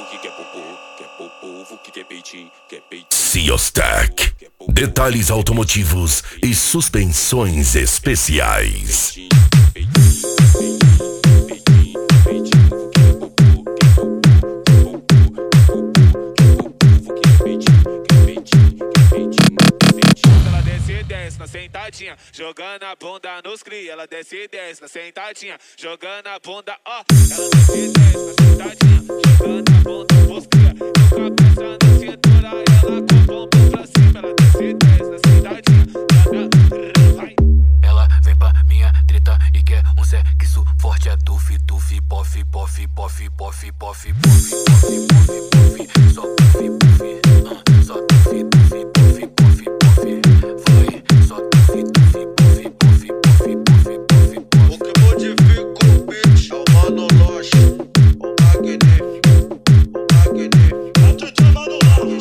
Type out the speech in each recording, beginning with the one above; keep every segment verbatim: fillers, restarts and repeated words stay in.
que quer popô, quer popovo, que quer peitinho, quer peitinho. Ciostec. Detalhes automotivos e suspensões especiais. Ela desce e desce na sentadinha, jogando a bunda nos cria. Ela desce e desce na sentadinha, jogando a bunda, ó. Ela desce e desce na sentadinha, jogando a bunda nos cria. Com a cabeça na cintura, ela com o bumbum pra cima. Ela desce e desce na sentadinha, vai. Ela vem pra minha treta e quer um sexo forte. É tufi, tufi, pof, pof, pof, pof, pof, pof, pof, pof, pof. Só tufi, tufi, ah, só tufi, tufi, pof, pof, pof. Vai, só tufi, tufi, pof, pof, pof, pof, pof, pof. O que modifica o beat é o Mano Loche, o magnífico, o magnífico. É o D J Mano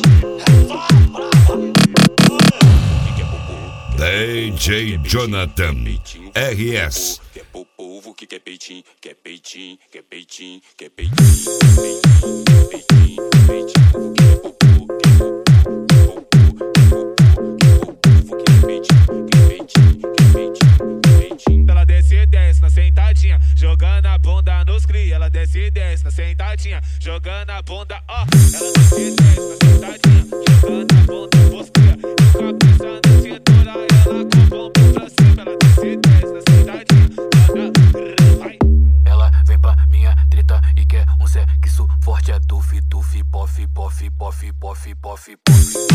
Loche. D J Jonathan R S. Quer popovo, que quer peitinho, quer peitinho, quer peitinho, quer peitinho, quer peitinho, quer peitinho, quer peitinho, quer popô, quer popô, popô, quer peitinho, quer peitinho, quer peitinho, quer peitinho. Ela desce e desce na sentadinha, jogando a bunda nos cria. Ela desce e desce na sentadinha, jogando a bunda, ó. Ela desce e desce na sentadinha, jogando a bunda nos cria. Com a cabeça na cintura, ela com o bumbum pra cima. Ela desce e desce na sentadinha, vai. Ela vem pra minha treta e quer um sexo forte. É tufi, tufi, pof, pof, pof, pof, pof, pof.